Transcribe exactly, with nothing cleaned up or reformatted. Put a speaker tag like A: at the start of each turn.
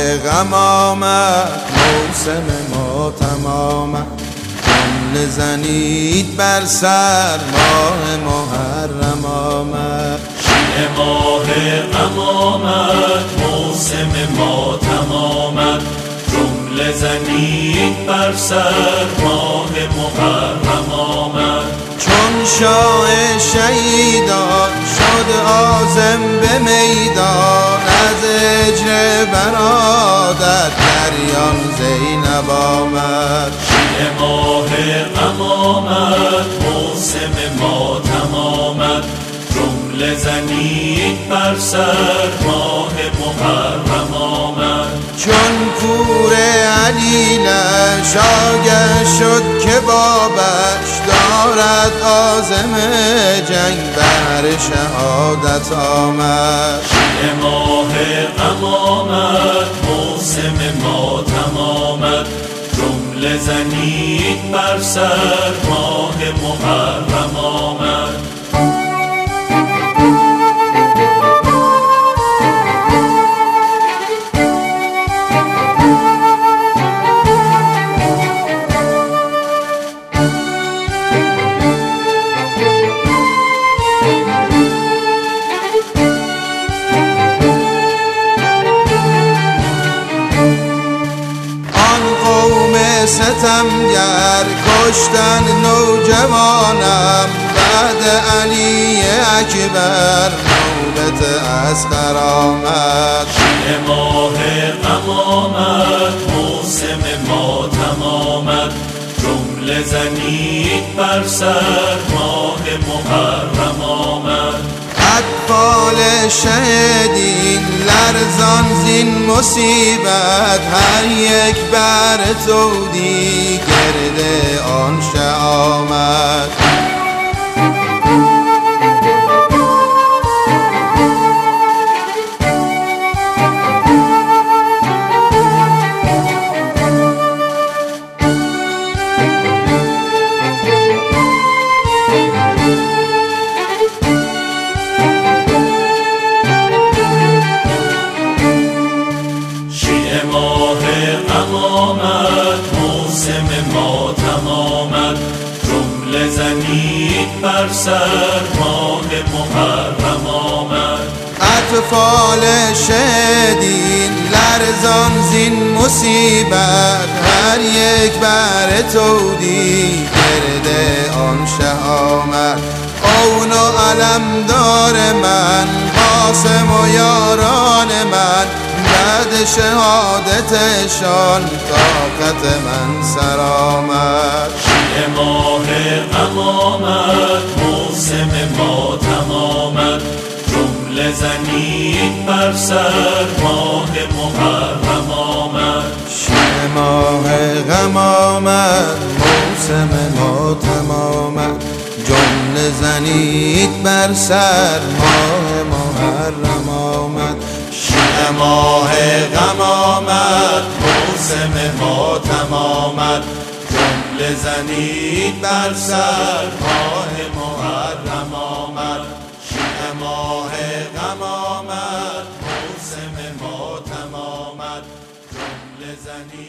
A: غم آمد، موسم ما تمامد. جمله زنید بر سر، ماه محرم آمد.
B: شیعه ماه غم آمد، موسم ما تمامد. جمله زنید بر سر، ماه محرم آمد.
A: چون شاه شهیدان شد عازم به میدان، از هجر برادر دریان زینب آمد.
B: شیعه ماه غم آمد، موسم ما تمامد. جمله زنید بر سر، ماه محرم آمد.
A: چون پور علیلش آگه شد که بابش دارد عازم جنگ، بر شهادت آمد.
B: شیعه ماه غم آمد، موسم ما تمامد. جمله زنید بر سر، ماه محرم آمد.
A: ستمگر کشتن نوجوانم، بعد علی اکبر نوبت اصغر آمد.
B: شیعه ماه غم آمد، موسم ما تمامد. جمله زنید بر سر، ماه محرم آمد.
A: اطفال شهیدین لرزان زین مصیبت، هر یک بر تودی گرد آن شه آمد.
B: موسم ما تمامد. جمله زنید بر سر، ماه محرم آمد.
A: اطفال شهیدین لرزان زین مصیبت، هر یک بر تودی گرد آن شه آمد. اون و علمدار من، قاسم و یاران من، بعد شهادتشان طاقت من سر آمد.
B: شیعه ماه غم آمد، موسم ما تمامد. جمله زنید بر سر، ماه محرم آمد.
A: شیعه ماه غم آمد، موسم ما تمامد. جمله زنید بر سر، ماه محرم آمد.
B: شیعه ماه غم آمد، موسم ما تمامد. جمله زنید بر سر، ماه محرم آمد. شیعه ماه غم آمد، موسم ما تمامد. جمله زنید